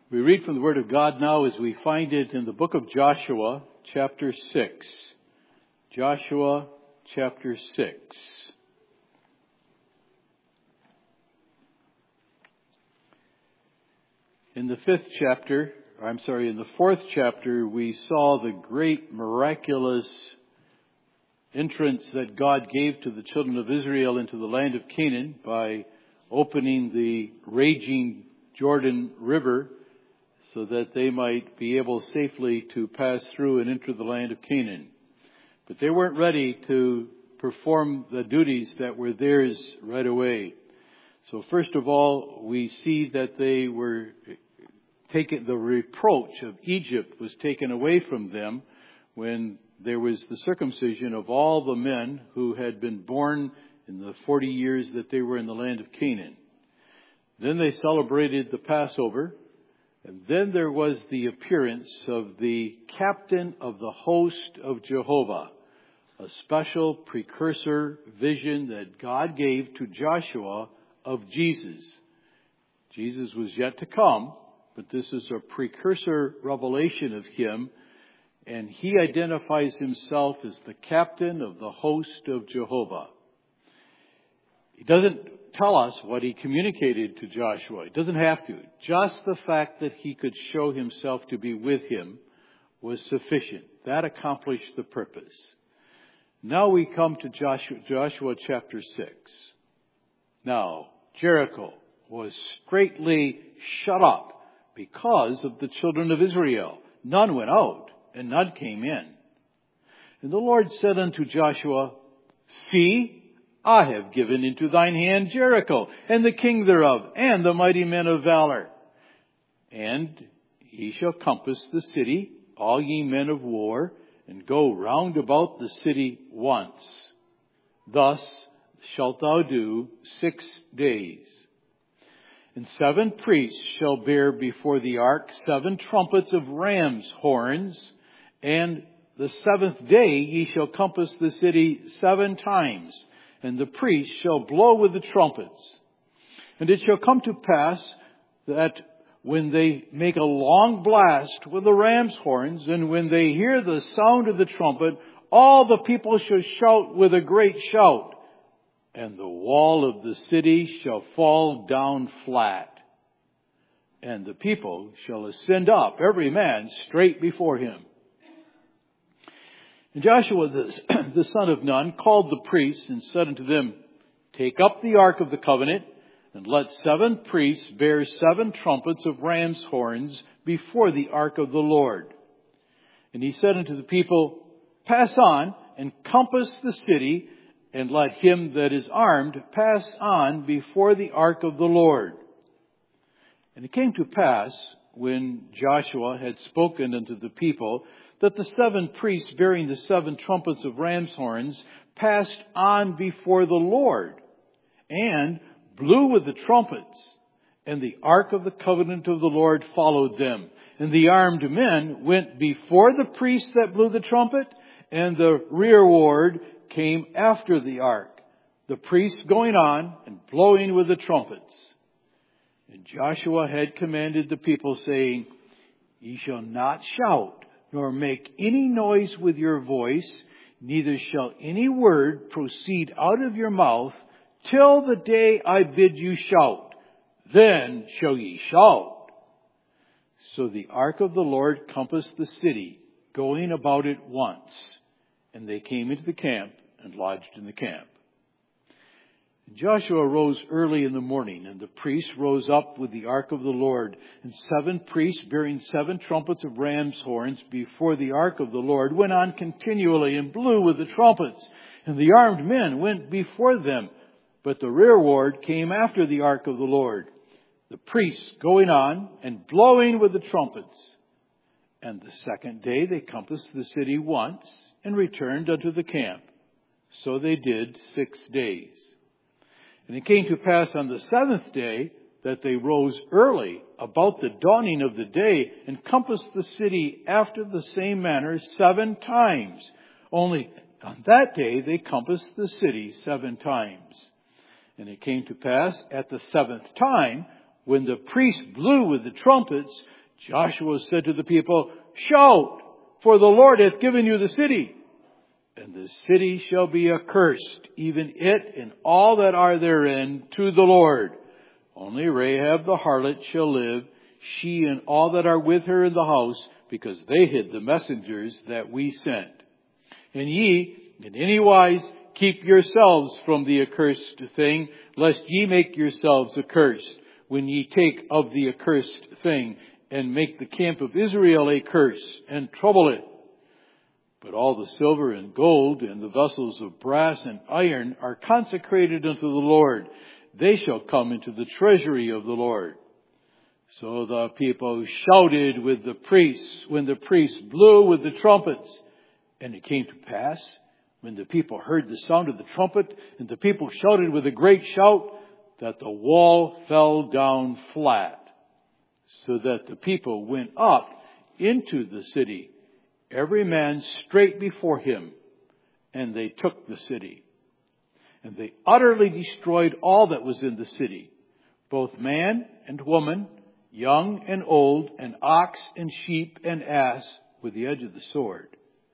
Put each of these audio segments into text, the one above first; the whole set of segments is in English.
We read from the Word of God now as we find it in the book of Joshua, chapter 6. Joshua, chapter 6. In the fourth chapter, we saw the great miraculous entrance that God gave to the children of Israel into the land of Canaan by opening the raging Jordan River so that they might be able safely to pass through and enter the land of Canaan. But they weren't ready to perform the duties that were theirs right away. So first of all, we see that they were taken, the reproach of Egypt was taken away from them when there was the circumcision of all the men who had been born in the 40 years that they were in the land of Canaan. Then they celebrated the Passover. And then there was the appearance of the captain of the host of Jehovah, a special precursor vision that God gave to Joshua of Jesus. Jesus was yet to come, but this is a precursor revelation of him, and he identifies himself as the captain of the host of Jehovah. He doesn't tell us what he communicated to Joshua. He doesn't have to. Just the fact that he could show himself to be with him was sufficient. That accomplished the purpose. Now we come to Joshua chapter 6. Now, Jericho was straitly shut up because of the children of Israel. None went out and none came in. And the Lord said unto Joshua, See, I have given into thine hand Jericho, and the king thereof, and the mighty men of valor. And ye shall compass the city, all ye men of war, and go round about the city once. Thus shalt thou do 6 days. And 7 priests shall bear before the ark 7 trumpets of ram's horns, and the 7th day ye shall compass the city 7 times. And the priests shall blow with the trumpets. And it shall come to pass that when they make a long blast with the ram's horns, and when they hear the sound of the trumpet, all the people shall shout with a great shout, and the wall of the city shall fall down flat. And the people shall ascend up, every man straight before him. And Joshua the son of Nun called the priests and said unto them, Take up the ark of the covenant, and let 7 priests bear 7 trumpets of ram's horns before the ark of the Lord. And he said unto the people, Pass on and compass the city, and let him that is armed pass on before the ark of the Lord. And it came to pass, when Joshua had spoken unto the people, that the 7 priests bearing the 7 trumpets of ram's horns passed on before the Lord, and blew with the trumpets, and the ark of the covenant of the Lord followed them. And the armed men went before the priests that blew the trumpet, and the rearward came after the ark, the priests going on and blowing with the trumpets. And Joshua had commanded the people, saying, Ye shall not shout, nor make any noise with your voice, neither shall any word proceed out of your mouth, till the day I bid you shout. Then shall ye shout. So the ark of the Lord compassed the city, going about it once. And they came into the camp and lodged in the camp. Joshua rose early in the morning, and the priests rose up with the ark of the Lord, and 7 priests bearing 7 trumpets of ram's horns before the ark of the Lord went on continually and blew with the trumpets. And the armed men went before them, but the rearward came after the ark of the Lord, the priests going on and blowing with the trumpets. And the 2nd day they compassed the city once and returned unto the camp. So they did 6 days. And it came to pass on the 7th day that they rose early about the dawning of the day and compassed the city after the same manner 7 times. Only on that day they compassed the city 7 times. And it came to pass at the 7th time, when the priests blew with the trumpets, Joshua said to the people, "Shout, for the Lord hath given you the city. And the city shall be accursed, even it and all that are therein, to the Lord. Only Rahab the harlot shall live, she and all that are with her in the house, because they hid the messengers that we sent. And ye, in any wise, keep yourselves from the accursed thing, lest ye make yourselves accursed, when ye take of the accursed thing, and make the camp of Israel a curse, and trouble it. But all the silver and gold and the vessels of brass and iron are consecrated unto the Lord. They shall come into the treasury of the Lord." So the people shouted with the priests when the priests blew with the trumpets. And it came to pass, when the people heard the sound of the trumpet, and the people shouted with a great shout, that the wall fell down flat, so that the people went up into the city, every man straight before him, and they took the city. And they utterly destroyed all that was in the city, both man and woman, young and old, and ox and sheep and ass, with the edge of the sword.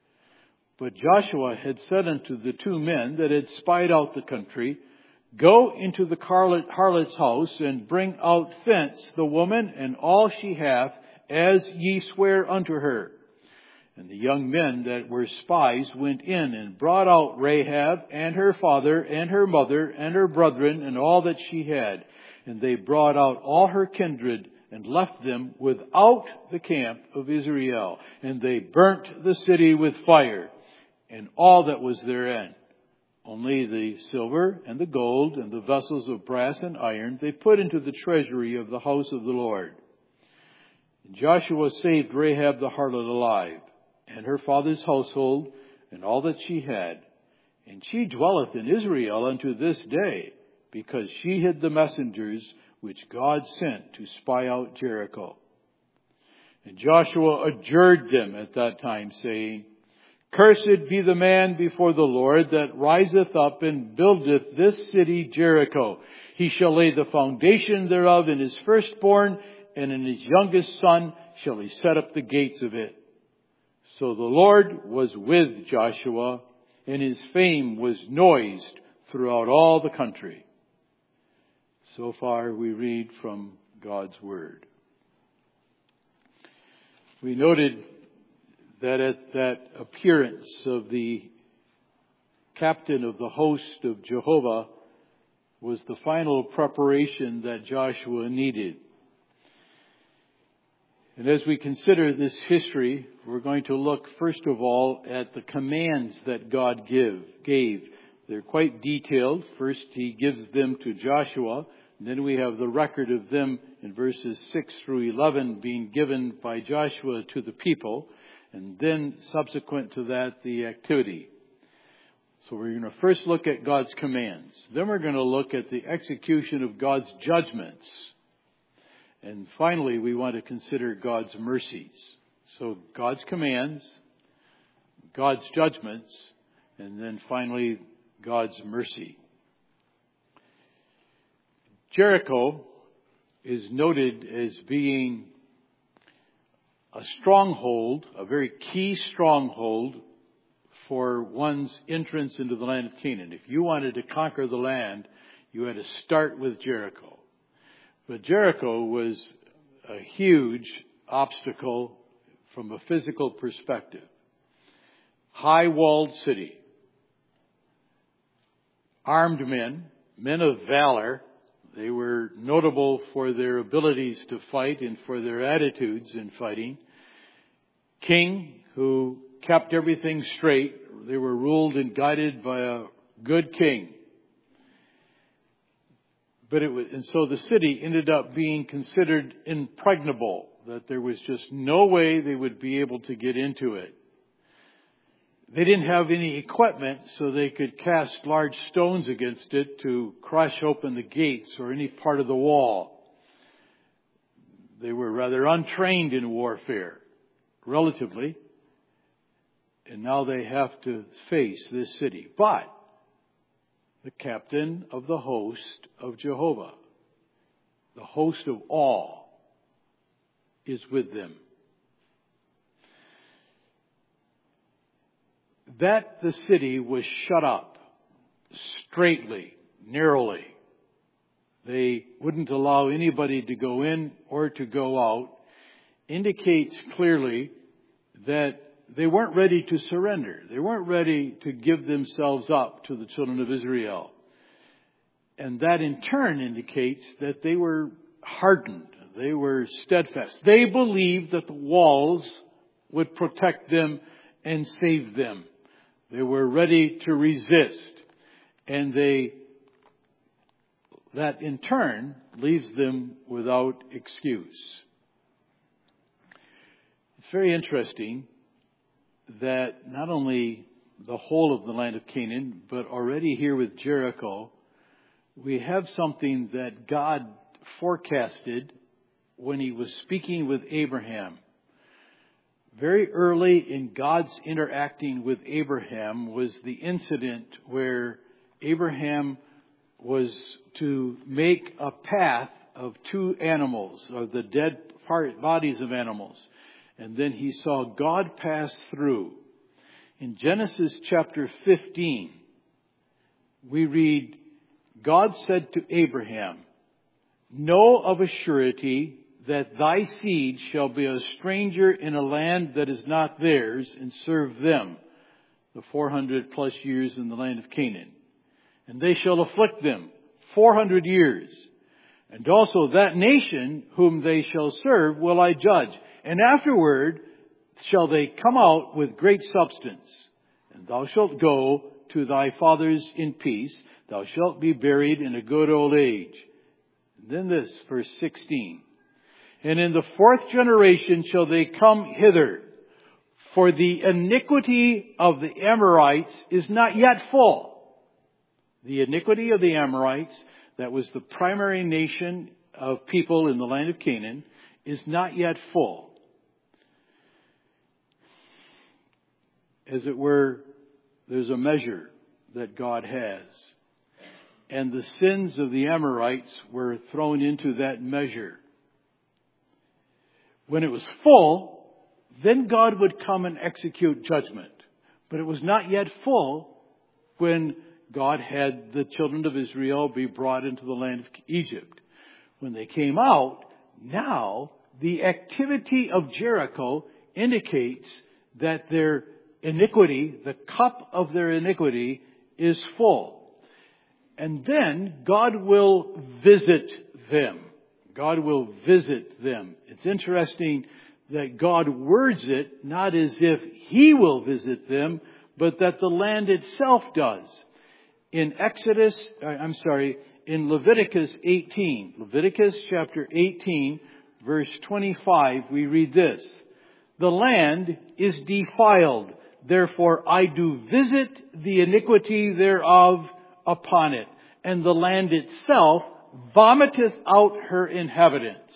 But Joshua had said unto the two men that had spied out the country, "Go into the harlot's house, and bring out thence the woman and all she hath, as ye swear unto her." And the young men that were spies went in and brought out Rahab and her father and her mother and her brethren and all that she had. And they brought out all her kindred and left them without the camp of Israel. And they burnt the city with fire and all that was therein. Only the silver and the gold and the vessels of brass and iron they put into the treasury of the house of the Lord. And Joshua saved Rahab the harlot alive, and her father's household, and all that she had. And she dwelleth in Israel unto this day, because she hid the messengers which God sent to spy out Jericho. And Joshua adjured them at that time, saying, "Cursed be the man before the Lord that riseth up and buildeth this city Jericho. He shall lay the foundation thereof in his firstborn, and in his youngest son shall he set up the gates of it." So the Lord was with Joshua, and his fame was noised throughout all the country. So far we read from God's Word. We noted that at that appearance of the captain of the host of Jehovah was the final preparation that Joshua needed. And as we consider this history, we're going to look first of all at the commands that God gave. They're quite detailed. First, he gives them to Joshua. And then we have the record of them in verses 6 through 11 being given by Joshua to the people. And then subsequent to that, the activity. So we're going to first look at God's commands. Then we're going to look at the execution of God's judgments. And finally, we want to consider God's mercies. So God's commands, God's judgments, and then finally, God's mercy. Jericho is noted as being a stronghold, a very key stronghold for one's entrance into the land of Canaan. If you wanted to conquer the land, you had to start with Jericho. But Jericho was a huge obstacle from a physical perspective. High-walled city. Armed men, men of valor. They were notable for their abilities to fight and for their attitudes in fighting. King who kept everything straight. They were ruled and guided by a good king. And so the city ended up being considered impregnable, that there was just no way they would be able to get into it. They didn't have any equipment, so they could cast large stones against it to crush open the gates or any part of the wall. They were rather untrained in warfare, relatively. And now they have to face this city. But the captain of the host of Jehovah, the host of all, is with them. That the city was shut up straitly, narrowly. They wouldn't allow anybody to go in or to go out, indicates clearly that they weren't ready to surrender. They weren't ready to give themselves up to the children of Israel. And that in turn indicates that they were hardened. They were steadfast. They believed that the walls would protect them and save them. They were ready to resist. And that in turn leaves them without excuse. It's very interesting that not only the whole of the land of Canaan, but already here with Jericho, we have something that God forecasted when He was speaking with Abraham. Very early in God's interacting with Abraham was the incident where Abraham was to make a path of two animals, of the dead bodies of animals. And then he saw God pass through. In Genesis chapter 15, we read, God said to Abraham, know of a surety that thy seed shall be a stranger in a land that is not theirs, and serve them the 400 plus years in the land of Canaan. And they shall afflict them 400 years. And also that nation whom they shall serve will I judge. And afterward shall they come out with great substance. And thou shalt go to thy fathers in peace. Thou shalt be buried in a good old age. And then this, verse 16. And in the fourth generation shall they come hither. For the iniquity of the Amorites is not yet full. The iniquity of the Amorites, that was the primary nation of people in the land of Canaan, is not yet full. As it were, there's a measure that God has. And the sins of the Amorites were thrown into that measure. When it was full, then God would come and execute judgment. But it was not yet full when God had the children of Israel be brought into the land of Egypt. When they came out, now the activity of Jericho indicates that their iniquity, the cup of their iniquity, is full. And then God will visit them. God will visit them. It's interesting that God words it not as if He will visit them, but that the land itself does. In Leviticus 18, Leviticus chapter 18, verse 25, we read this. The land is defiled, therefore I do visit the iniquity thereof upon it, and the land itself vomiteth out her inhabitants.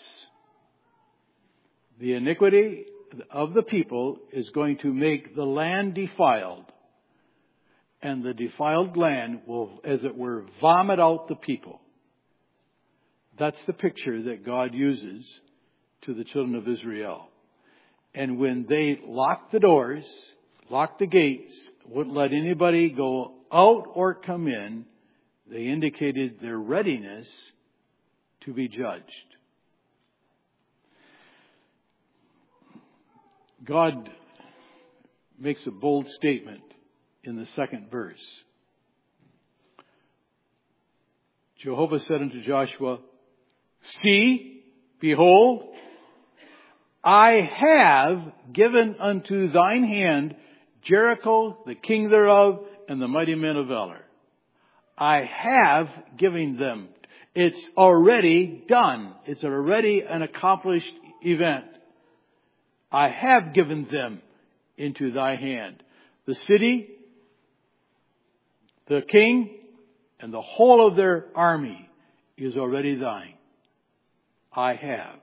The iniquity of the people is going to make the land defiled. And the defiled land will, as it were, vomit out the people. That's the picture that God uses to the children of Israel. And when they locked the doors, locked the gates, wouldn't let anybody go out or come in, they indicated their readiness to be judged. God makes a bold statement in the second verse. Jehovah said unto Joshua, see, behold, I have given unto thine hand Jericho, the king thereof, and the mighty men of valor. I have given them. It's already done. It's already an accomplished event. I have given them into thy hand. The city, the king, and the whole of their army is already thine. I have.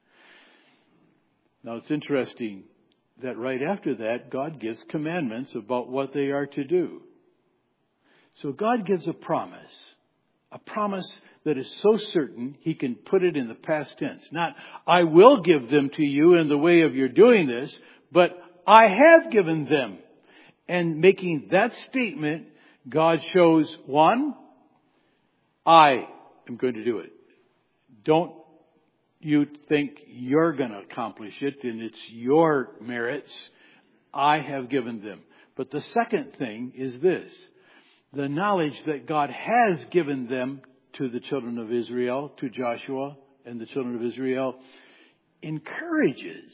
Now it's interesting that right after that, God gives commandments about what they are to do. So God gives a promise that is so certain he can put it in the past tense. Not, I will give them to you in the way of your doing this, but I have given them. And making that statement, God shows, one, I am going to do it. Don't you think you're going to accomplish it and it's your merits. I have given them. But the second thing is this. The knowledge that God has given them to the children of Israel, to Joshua and the children of Israel, encourages,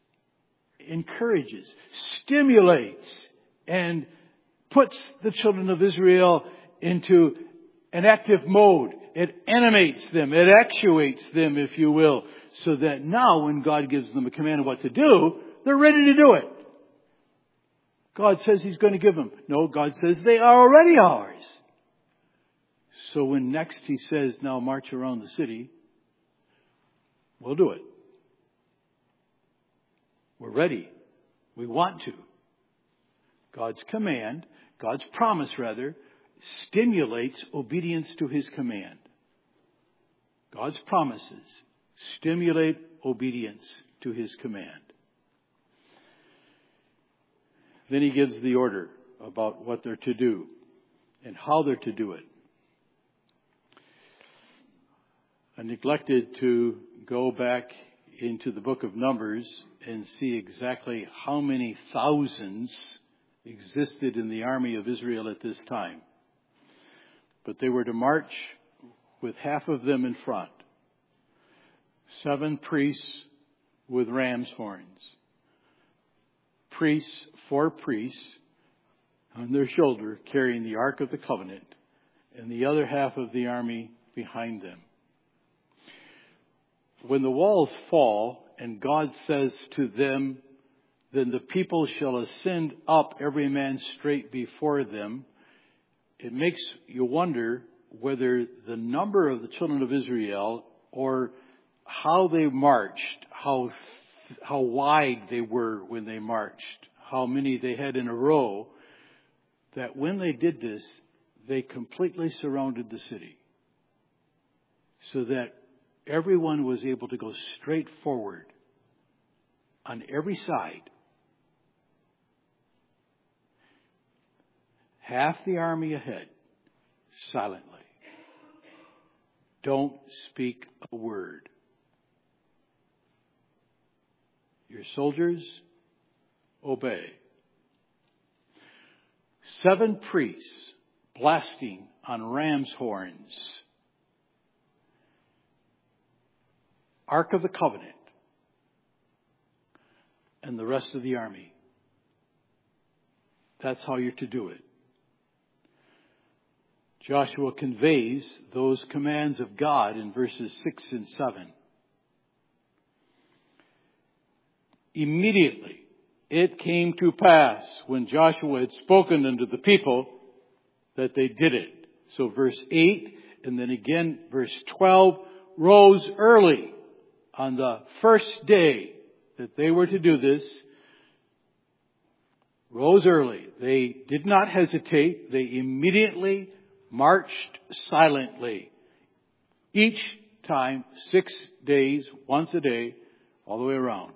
stimulates, and puts the children of Israel into an active mode. It animates them. It actuates them, if you will, so that now when God gives them a command of what to do, they're ready to do it. God says He's going to give them. No, God says they are already ours. So when next He says, now march around the city, we'll do it. We're ready. We want to. God's command, God's promise rather, stimulates obedience to His command. God's promises stimulate obedience to His command. Then He gives the order about what they're to do and how they're to do it. I neglected to go back into the book of Numbers and see exactly how many thousands existed in the army of Israel at this time. But they were to march with half of them in front. 7 priests with ram's horns. 4 priests on their shoulder carrying the Ark of the Covenant, and the other half of the army behind them. When the walls fall and God says to them, then the people shall ascend up every man straight before them, it makes you wonder whether the number of the children of Israel or how they marched, how wide they were when they marched, how many they had in a row, that when they did this, they completely surrounded the city so that everyone was able to go straight forward on every side. Half the army ahead, silently. Don't speak a word. Your soldiers, obey. 7 priests blasting on ram's horns. Ark of the Covenant. And the rest of the army. That's how you're to do it. Joshua conveys those commands of God in verses 6 and 7. Immediately it came to pass when Joshua had spoken unto the people that they did it. So verse 8 and then again verse 12, rose early on the first day that they were to do this. Rose early. They did not hesitate. They immediately marched silently. Each time, 6 days, once a day, all the way around.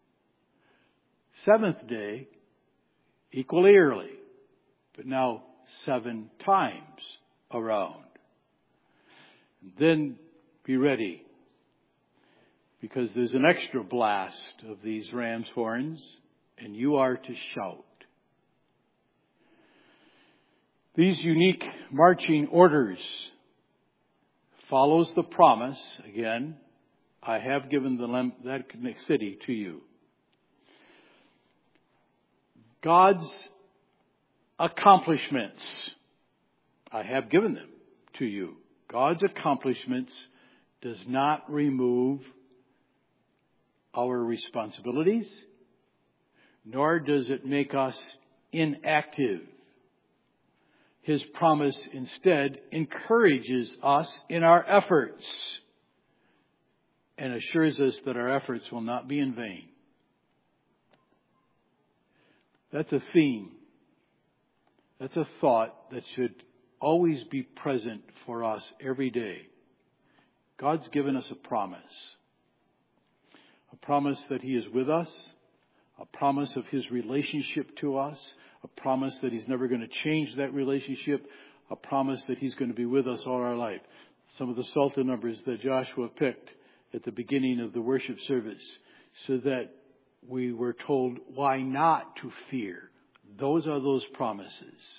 7th day, equally early, but now 7 times around. Then be ready, because there's an extra blast of these ram's horns, and you are to shout. These unique marching orders follows the promise, again, I have given that city to you. God's accomplishments, I have given them to you. God's accomplishments does not remove our responsibilities, nor does it make us inactive. His promise instead encourages us in our efforts and assures us that our efforts will not be in vain. That's a theme. That's a thought that should always be present for us every day. God's given us a promise. A promise that He is with us. A promise of His relationship to us. A promise that He's never going to change that relationship. A promise that He's going to be with us all our life. Some of the Psalter numbers that Joshua picked at the beginning of the worship service, so that we were told why not to fear. Those are those promises.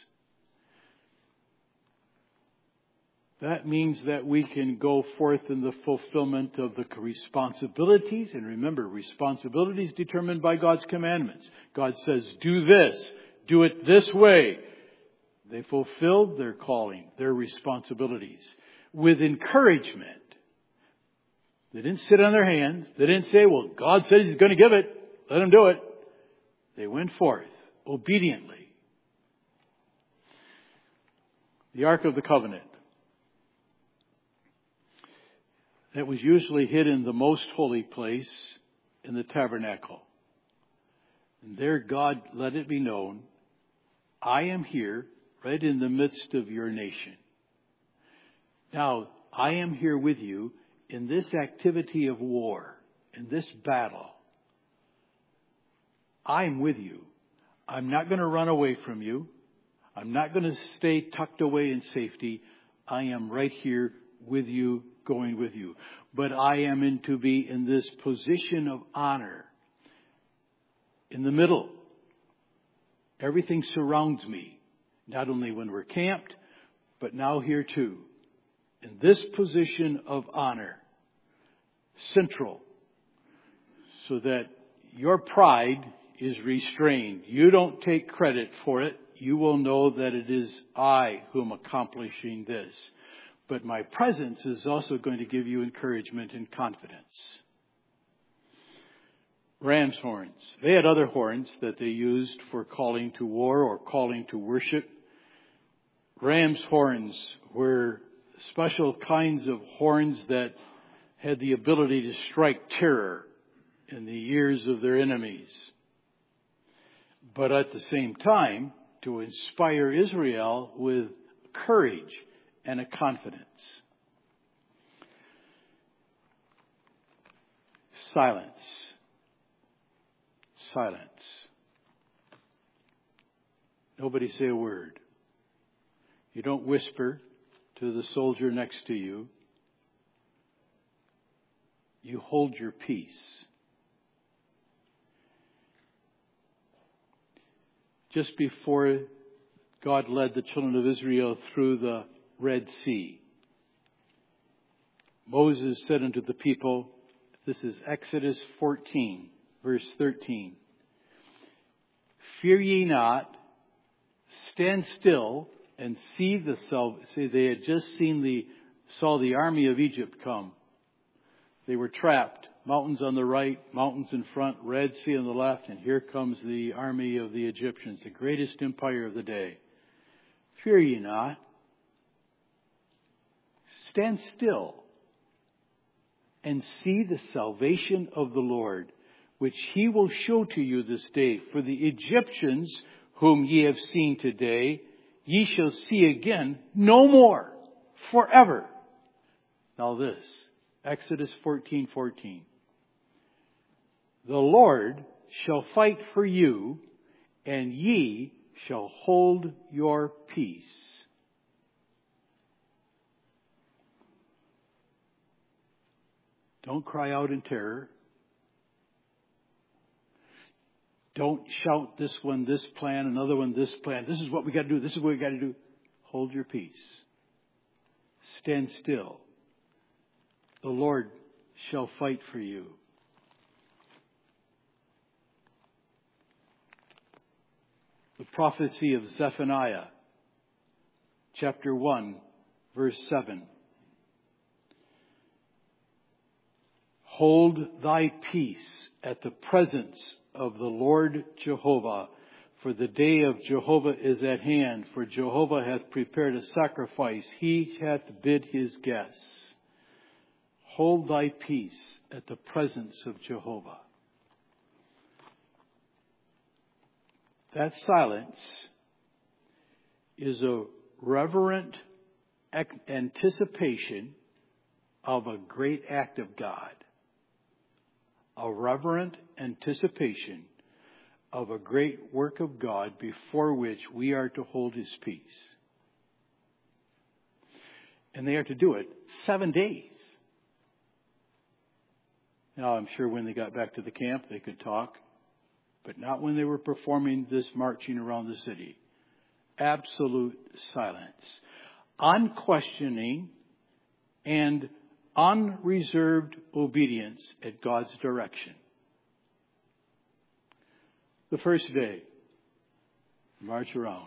That means that we can go forth in the fulfillment of the responsibilities. And remember, responsibilities determined by God's commandments. God says, do this. Do it this way. They fulfilled their calling, their responsibilities, with encouragement. They didn't sit on their hands. They didn't say, well, God said He's going to give it. Let Him do it. They went forth obediently. The Ark of the Covenant. That was usually hid in the most holy place in the tabernacle. And there God let it be known, I am here right in the midst of your nation. Now, I am here with you in this activity of war, in this battle. I'm with you. I'm not going to run away from you. I'm not going to stay tucked away in safety. I am right here with you, going with you. But I am to be in this position of honor. In the middle. Everything surrounds me. Not only when we're camped, but now here too. In this position of honor. Central. So that your pride is restrained. You don't take credit for it. You will know that it is I who am accomplishing this. But my presence is also going to give you encouragement and confidence. Ram's horns. They had other horns that they used for calling to war or calling to worship. Ram's horns were special kinds of horns that had the ability to strike terror in the ears of their enemies. But at the same time, to inspire Israel with courage and a confidence. Silence. Silence. Nobody say a word. You don't whisper to the soldier next to you. You hold your peace. Just before God led the children of Israel through the Red Sea, Moses said unto the people, this is Exodus 14, verse 13, fear ye not, stand still and see the See, they had just saw the army of Egypt come. They were trapped. Mountains on the right, mountains in front, Red Sea on the left, and here comes the army of the Egyptians, the greatest empire of the day. Fear ye not. Stand still and see the salvation of the Lord, which He will show to you this day. For the Egyptians whom ye have seen today, ye shall see again no more, forever. Now this, Exodus 14:14. The Lord shall fight for you, and ye shall hold your peace. Don't cry out in terror. Don't shout this one, this plan, another one, this plan. This is what we got to do. This is what we got to do. Hold your peace. Stand still. The Lord shall fight for you. The prophecy of Zephaniah, chapter 1, verse 7. Hold thy peace at the presence of the Lord Jehovah, for the day of Jehovah is at hand, for Jehovah hath prepared a sacrifice. He hath bid his guests. Hold thy peace at the presence of Jehovah. That silence is a reverent anticipation of a great act of God. A reverent anticipation of a great work of God before which we are to hold His peace. And they are to do it 7 days. Now, I'm sure when they got back to the camp, they could talk, but not when they were performing this marching around the city. Absolute silence. Unquestioning and unreserved obedience at God's direction. The first day, march around.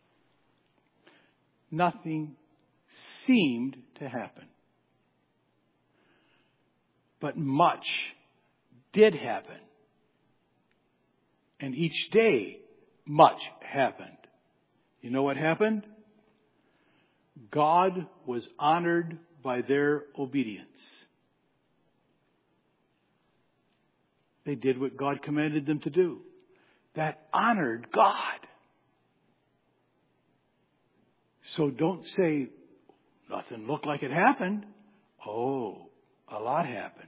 Nothing seemed to happen. But much did happen. And each day, much happened. You know what happened? God was honored by their obedience. They did what God commanded them to do. That honored God. So don't say, nothing looked like it happened. Oh, a lot happened.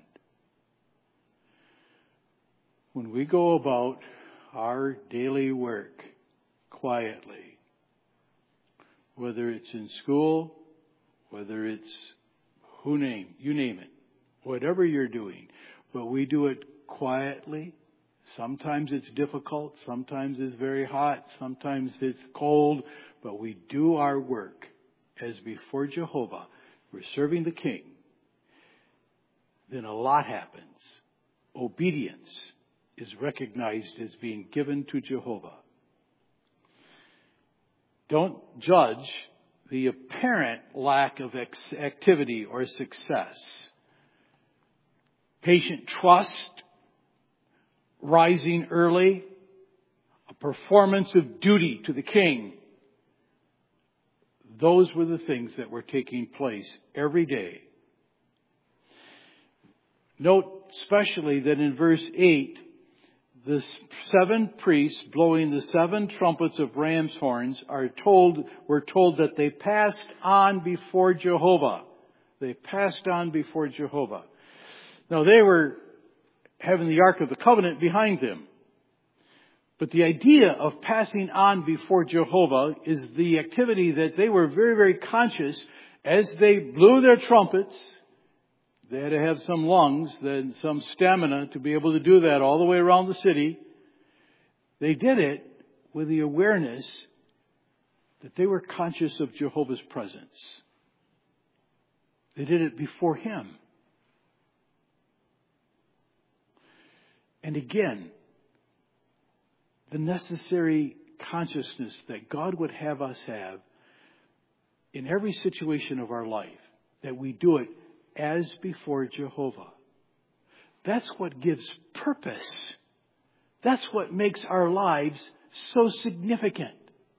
When we go about our daily work quietly, whether it's in school, whether it's you name it, whatever you're doing, but we do it quietly. Sometimes it's difficult, sometimes it's very hot, sometimes it's cold, but we do our work as before Jehovah. We're serving the King. Then a lot happens. Obedience is recognized as being given to Jehovah. Don't judge the apparent lack of activity or success. Patient trust, rising early, a performance of duty to the King. Those were the things that were taking place every day. Note especially that in verse 8, the 7 priests blowing the 7 trumpets of ram's horns were told that they passed on before Jehovah. They passed on before Jehovah. Now they were having the Ark of the Covenant behind them. But the idea of passing on before Jehovah is the activity that they were very, very conscious as they blew their trumpets. They had to have some lungs, then some stamina to be able to do that all the way around the city. They did it with the awareness that they were conscious of Jehovah's presence. They did it before Him. And again, the necessary consciousness that God would have us have in every situation of our life, that we do it as before Jehovah. That's what gives purpose. That's what makes our lives so significant.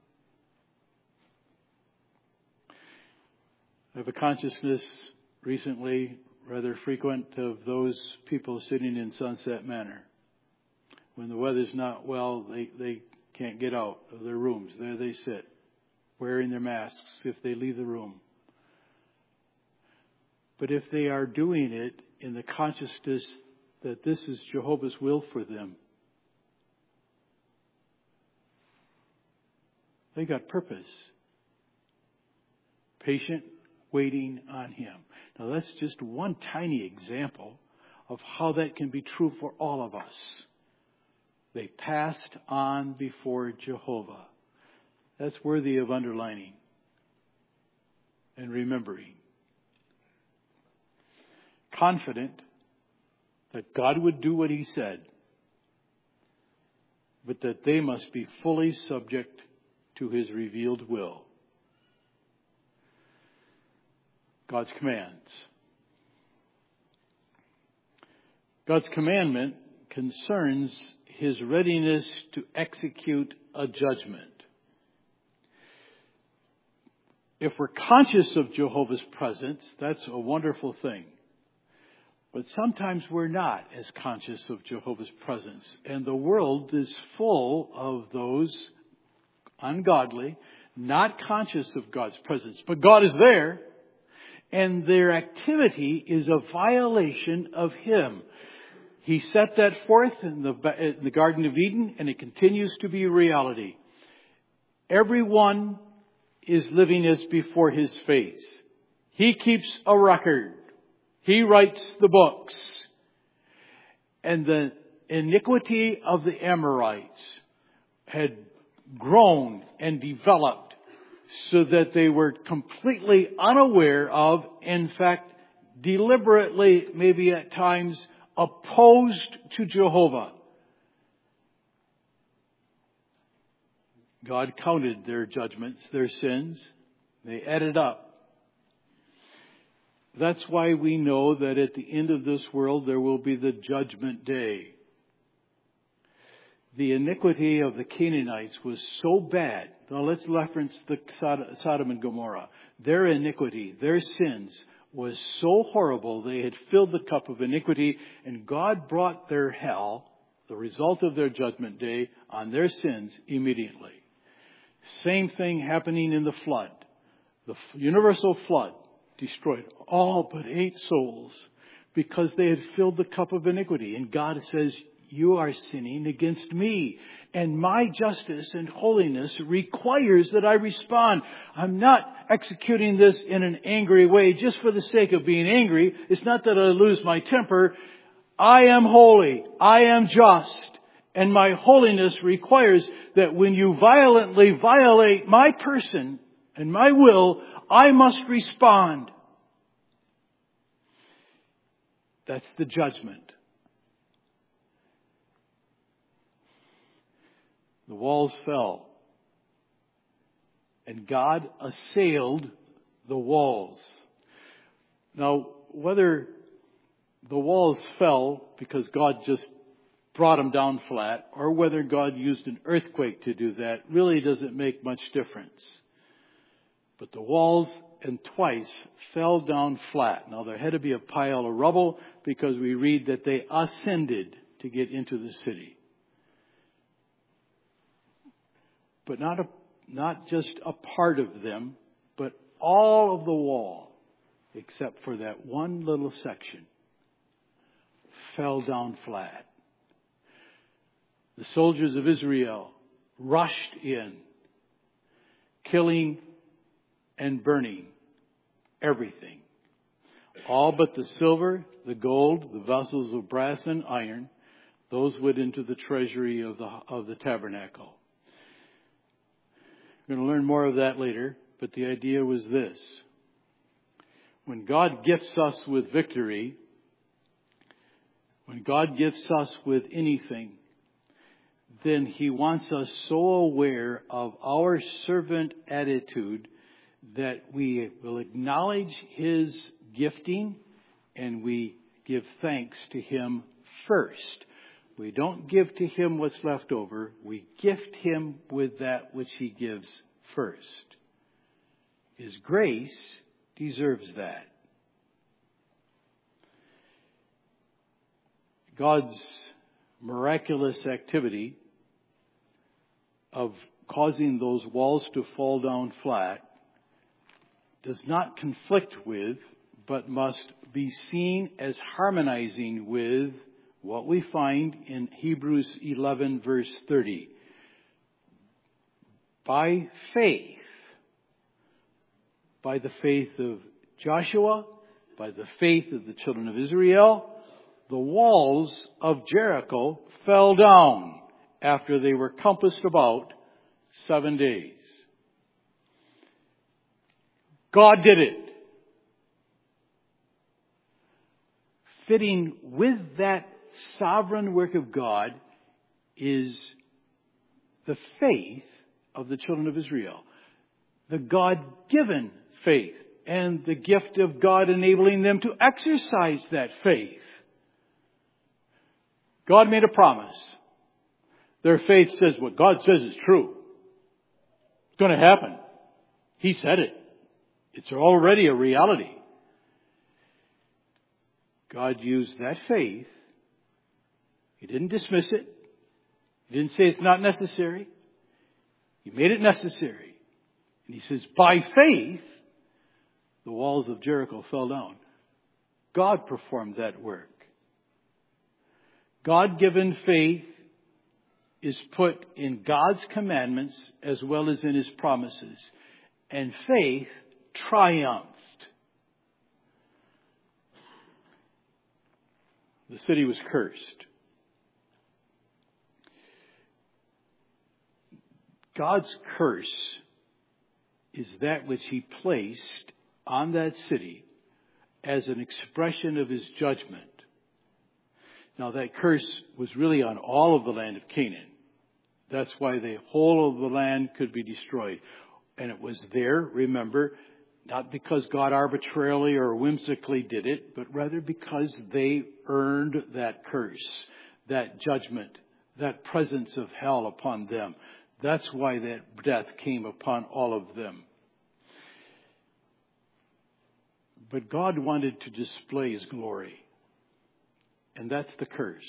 I have a consciousness recently, rather frequent, of those people sitting in Sunset Manor. When the weather's not well, they can't get out of their rooms. There they sit, wearing their masks if they leave the room. But if they are doing it in the consciousness that this is Jehovah's will for them, they got purpose. Patient waiting on Him. Now that's just one tiny example of how that can be true for all of us. They passed on before Jehovah. That's worthy of underlining and remembering. Confident that God would do what He said, but that they must be fully subject to His revealed will. God's commands. God's commandment concerns His readiness to execute a judgment. If we're conscious of Jehovah's presence, that's a wonderful thing. But sometimes we're not as conscious of Jehovah's presence. And the world is full of those ungodly, not conscious of God's presence. But God is there. And their activity is a violation of Him. He set that forth in the Garden of Eden, and it continues to be a reality. Everyone is living as before His face. He keeps a record. He writes the books. And the iniquity of the Amorites had grown and developed so that they were completely unaware of, in fact, deliberately, maybe at times, opposed to Jehovah. God counted their judgments, their sins. They added up. That's why we know that at the end of this world there will be the judgment day. The iniquity of the Canaanites was so bad. Now let's reference the Sodom and Gomorrah. Their iniquity, their sins was so horrible, they had filled the cup of iniquity, and God brought their hell, the result of their judgment day, on their sins immediately. Same thing happening in the flood. The universal flood destroyed all but 8 souls because they had filled the cup of iniquity. And God says, you are sinning against me. And my justice and holiness requires that I respond. I'm not executing this in an angry way just for the sake of being angry. It's not that I lose my temper. I am holy. I am just. And my holiness requires that when you violently violate my person and my will, I must respond. That's the judgment. The walls fell. And God assailed the walls. Now, whether the walls fell because God just brought them down flat, or whether God used an earthquake to do that, really doesn't make much difference. But the walls and twice fell down flat. Now there had to be a pile of rubble because we read that they ascended to get into the city. But not just a part of them, but all of the wall, except for that one little section, fell down flat. The soldiers of Israel rushed in, killing and burning everything. All but the silver, the gold, the vessels of brass and iron, those went into the treasury of the tabernacle. We're going to learn more of that later, but the idea was this. When God gifts us with victory, when God gifts us with anything, then He wants us so aware of our servant attitude that we will acknowledge His gifting and we give thanks to Him first. We don't give to Him what's left over. We gift Him with that which He gives first. His grace deserves that. God's miraculous activity of causing those walls to fall down flat does not conflict with, but must be seen as harmonizing with what we find in Hebrews 11 verse 30. By faith, by the faith of Joshua, by the faith of the children of Israel, the walls of Jericho fell down after they were compassed about 7 days. God did it. Fitting with that sovereign work of God is the faith of the children of Israel. The God-given faith and the gift of God enabling them to exercise that faith. God made a promise. Their faith says what God says is true. It's going to happen. He said it. It's already a reality. God used that faith. He didn't dismiss it. He didn't say it's not necessary. He made it necessary. And He says, by faith, the walls of Jericho fell down. God performed that work. God-given faith is put in God's commandments as well as in His promises. And faith triumphed. The city was cursed. God's curse is that which He placed on that city as an expression of His judgment. Now that curse was really on all of the land of Canaan. That's why the whole of the land could be destroyed. And it was there, remember, not because God arbitrarily or whimsically did it, but rather because they earned that curse, that judgment, that presence of hell upon them. That's why that death came upon all of them. But God wanted to display His glory. And that's the curse.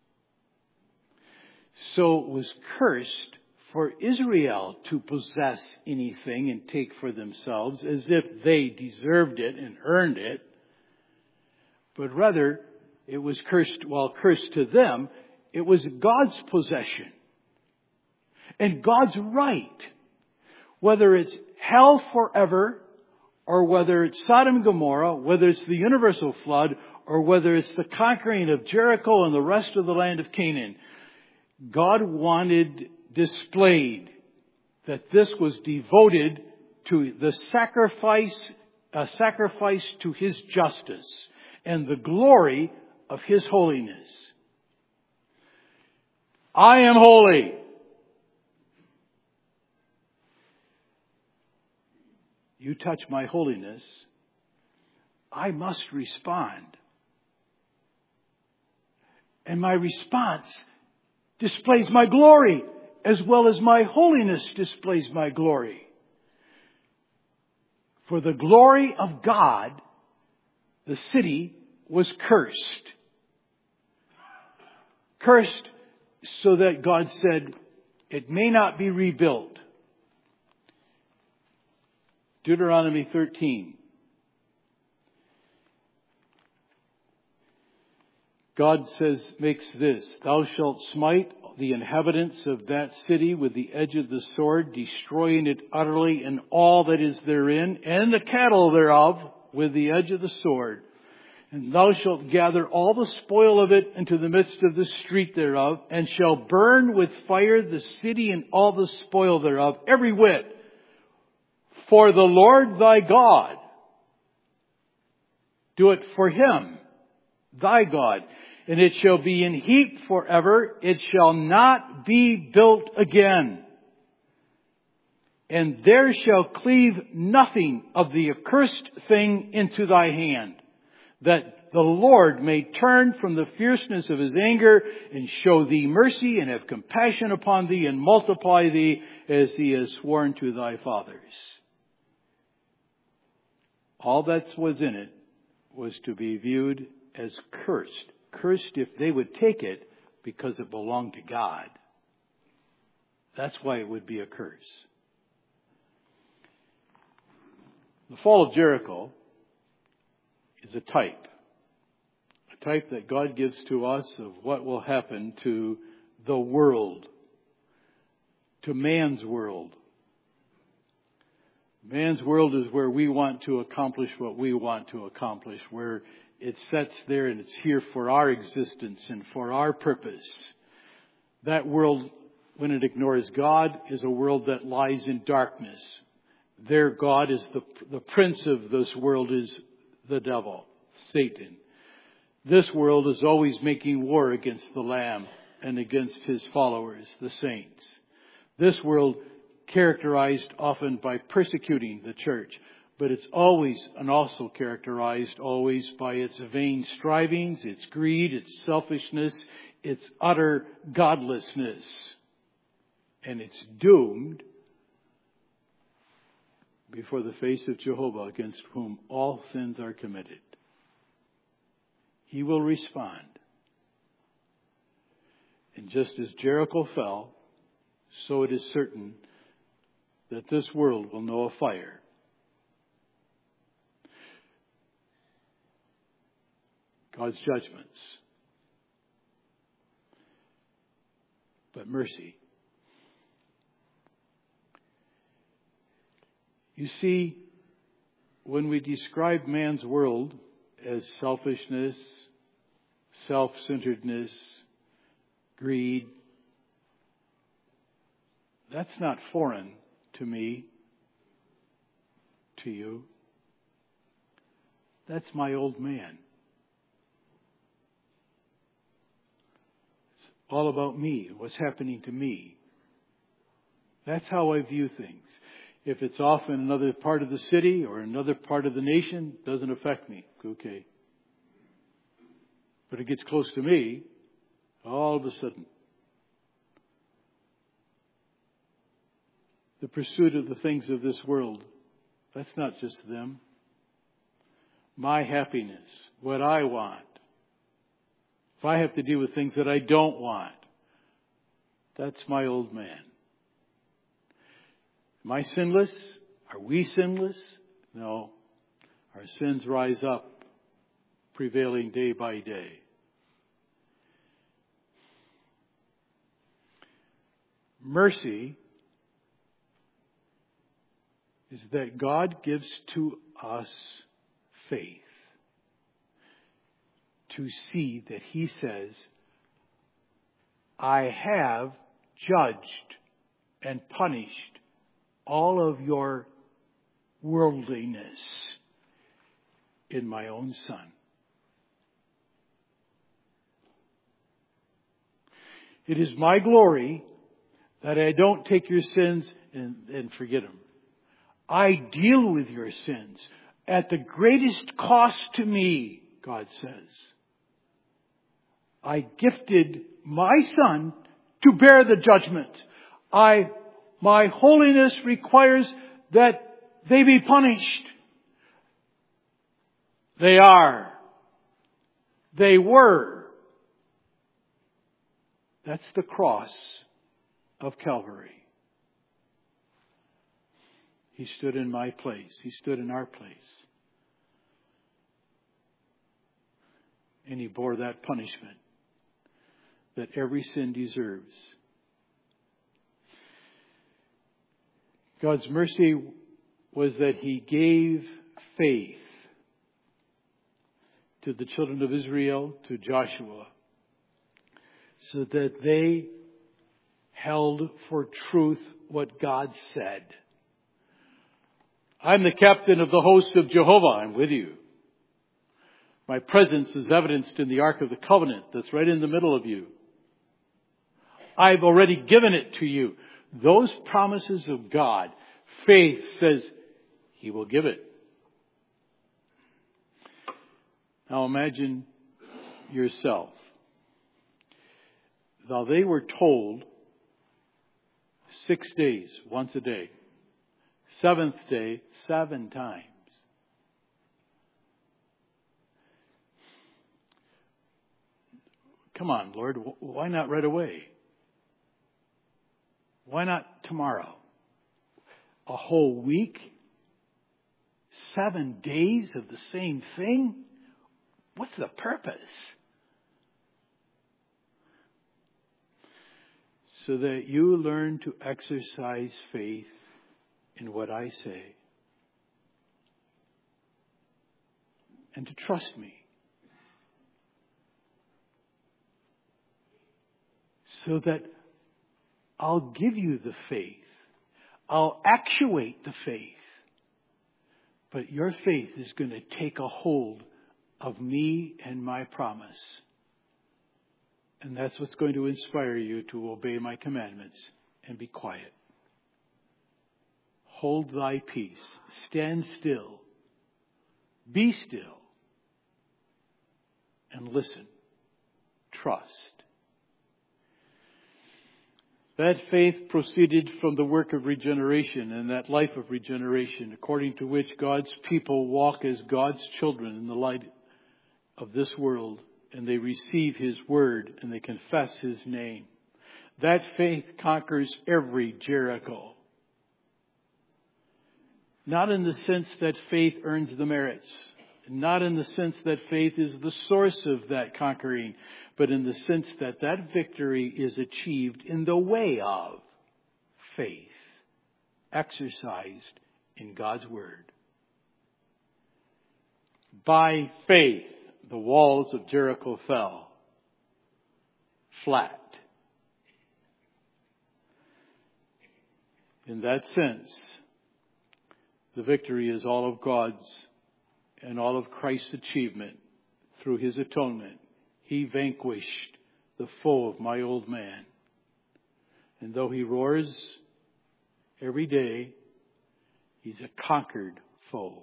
So it was cursed for Israel to possess anything and take for themselves as if they deserved it and earned it. But rather, it was cursed, while cursed to them, it was God's possession. And God's right. Whether it's hell forever, or whether it's Sodom and Gomorrah, whether it's the universal flood, or whether it's the conquering of Jericho and the rest of the land of Canaan, God wanted displayed that this was devoted to the sacrifice, a sacrifice to His justice and the glory of His holiness. I am holy. You touch my holiness, I must respond. And my response displays my glory, as well as my holiness displays my glory. For the glory of God, the city was cursed. Cursed so that God said, it may not be rebuilt. Deuteronomy 13. God makes this, thou shalt smite the inhabitants of that city with the edge of the sword, destroying it utterly and all that is therein, and the cattle thereof with the edge of the sword. And thou shalt gather all the spoil of it into the midst of the street thereof, and shall burn with fire the city and all the spoil thereof, every whit. For the Lord thy God, do it for Him, thy God. And it shall be in heap forever. It shall not be built again. And there shall cleave nothing of the accursed thing into thy hand, that the Lord may turn from the fierceness of His anger and show thee mercy and have compassion upon thee and multiply thee as He has sworn to thy fathers. All that was in it was to be viewed as cursed. Cursed if they would take it because it belonged to God. That's why it would be a curse. The fall of Jericho is a type that God gives to us of what will happen to the world, to man's world. Man's world is where we want to accomplish what we want to accomplish, where it sets there and it's here for our existence and for our purpose. That world, when it ignores God, is a world that lies in darkness. Their God is the prince of this world is the devil, Satan. This world is always making war against the Lamb and against His followers, the saints. This world characterized often by persecuting the church, but it's always and also characterized always by its vain strivings, its greed, its selfishness, its utter godlessness. And it's doomed before the face of Jehovah, against whom all sins are committed. He will respond. And just as Jericho fell, so it is certain that this world will know a fire. God's judgments. But mercy. You see, when we describe man's world as selfishness, self-centeredness, greed, that's not foreign to me, to you. That's my old man. It's all about me, what's happening to me. That's how I view things. If it's off in another part of the city or another part of the nation, it doesn't affect me. Okay. But it gets close to me, all of a sudden. The pursuit of the things of this world, that's not just them. My happiness, what I want. If I have to deal with things that I don't want, that's my old man. Am I sinless? Are we sinless? No. Our sins rise up, prevailing day by day. Mercy is that God gives to us faith to see that He says, I have judged and punished all of your worldliness in my own Son. It is my glory that I don't take your sins and forget them. I deal with your sins at the greatest cost to me, God says. I gifted my Son to bear the judgment. My holiness requires that they be punished. They are. They were. That's the cross of Calvary. He stood in my place. He stood in our place. And He bore that punishment that every sin deserves. God's mercy was that He gave faith to the children of Israel, to Joshua, so that they held for truth what God said. I'm the captain of the host of Jehovah. I'm with you. My presence is evidenced in the Ark of the Covenant that's right in the middle of you. I've already given it to you. Those promises of God, faith says He will give it. Now imagine yourself. Now they were told 6 days, once a day. 7th day, 7 times. Come on, Lord, why not right away? Why not tomorrow? A whole week? 7 days of the same thing? What's the purpose? So that you learn to exercise faith in what I say. And to trust me. So that I'll give you the faith. I'll actuate the faith. But your faith is going to take a hold of me and my promise. And that's what's going to inspire you to obey my commandments and be quiet. Hold thy peace. Stand still. Be still. And listen. Trust. That faith proceeded from the work of regeneration and that life of regeneration, according to which God's people walk as God's children in the light of this world, and they receive His word and they confess His name. That faith conquers every Jericho. Not in the sense that faith earns the merits. not in the sense that faith is the source of that conquering, but in the sense that that victory is achieved in the way of faith, exercised in God's Word. By faith, the walls of Jericho fell flat. In that sense, the victory is all of God's and all of Christ's achievement through His atonement. He vanquished the foe of my old man. And though he roars every day, he's a conquered foe.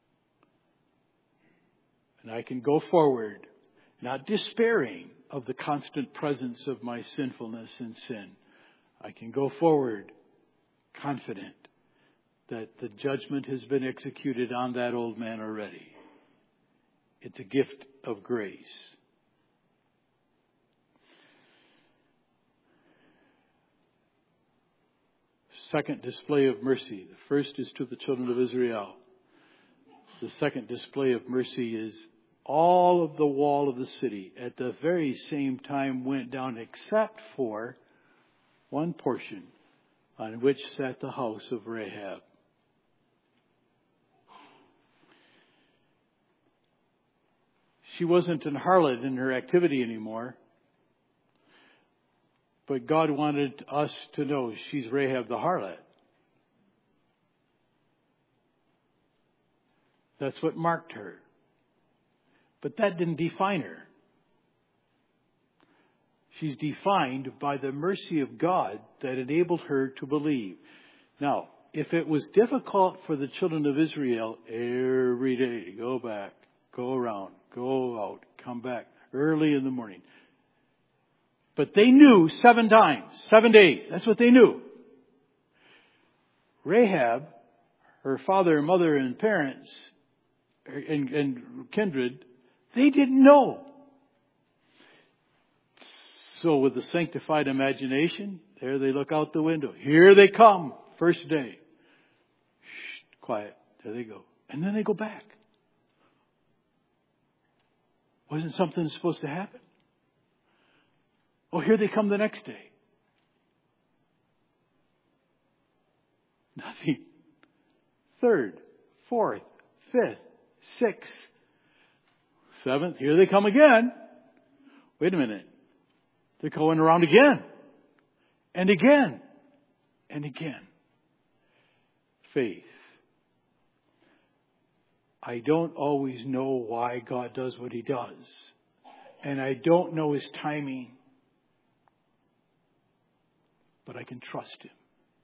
And I can go forward, not despairing of the constant presence of my sinfulness and sin. I can go forward confident that the judgment has been executed on that old man already. It's a gift of grace. Second display of mercy. The first is to the children of Israel. The second display of mercy is all of the wall of the city at the very same time went down except for one portion on which sat the house of Rahab. She wasn't an harlot in her activity anymore. But God wanted us to know she's Rahab the harlot. That's what marked her. But that didn't define her. She's defined by the mercy of God that enabled her to believe. Now, if it was difficult for the children of Israel every day to go back, go around, go out, come back early in the morning. But they knew 7 times, 7 days. That's what they knew. Rahab, her father, mother, and parents, and kindred, they didn't know. So with the sanctified imagination, there they look out the window. Here they come, first day. Shh, quiet. There they go. And then they go back. Wasn't something supposed to happen? Oh, here they come the next day. Nothing. 3rd, 4th, 5th, 6th, 7th. Here they come again. Wait a minute. They're going around again. And again. And again. Faith. I don't always know why God does what He does. And I don't know His timing. But I can trust Him.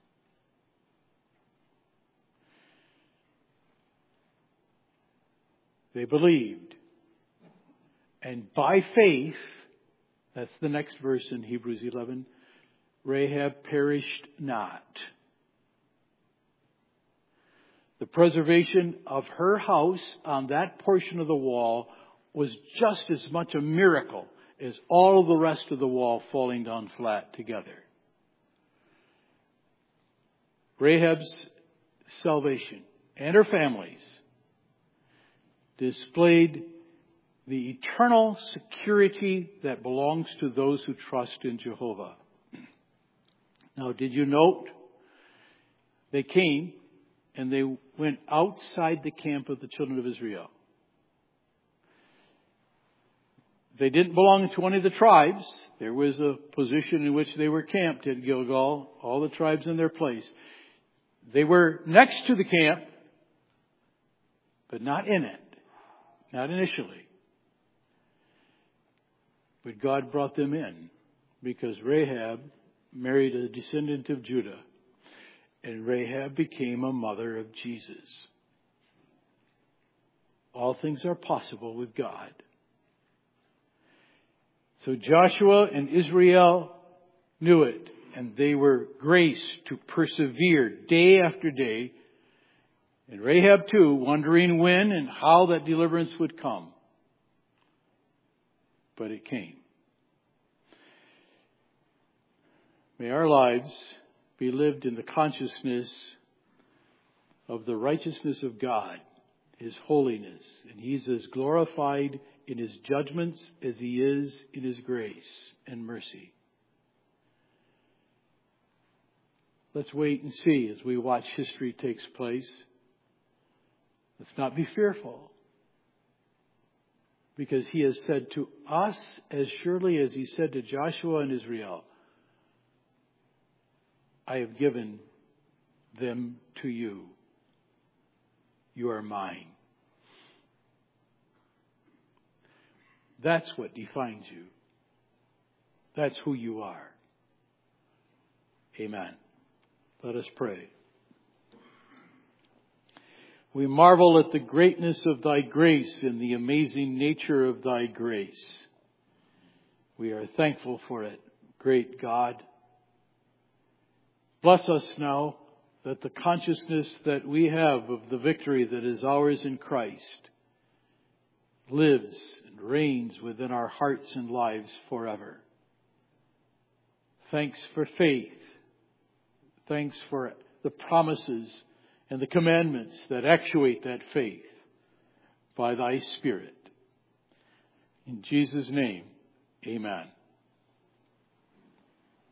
They believed. And by faith, that's the next verse in Hebrews 11, Rahab perished not. The preservation of her house on that portion of the wall was just as much a miracle as all of the rest of the wall falling down flat together. Rahab's salvation and her family's displayed the eternal security that belongs to those who trust in Jehovah. Now, did you note? They came and they went outside the camp of the children of Israel. They didn't belong to any of the tribes. There was a position in which they were camped at Gilgal, all the tribes in their place. They were next to the camp, but not in it. Not initially. But God brought them in because Rahab married a descendant of Judah. And Rahab became a mother of Jesus. All things are possible with God. So Joshua and Israel knew it. And they were graced to persevere day after day. And Rahab too, wondering when and how that deliverance would come. But it came. May our lives be lived in the consciousness of the righteousness of God His holiness. And He's as glorified in His judgments as He is in His grace and mercy. Let's wait and see as we watch history takes place. Let's not be fearful. Because He has said to us, as surely as He said to Joshua and Israel, I have given them to you. You are mine. That's what defines you. That's who you are. Amen. Let us pray. We marvel at the greatness of Thy grace and the amazing nature of Thy grace. We are thankful for it, great God. Bless us now that the consciousness that we have of the victory that is ours in Christ lives and reigns within our hearts and lives forever. Thanks for faith. Thanks for the promises and the commandments that actuate that faith by Thy Spirit. In Jesus' name, amen.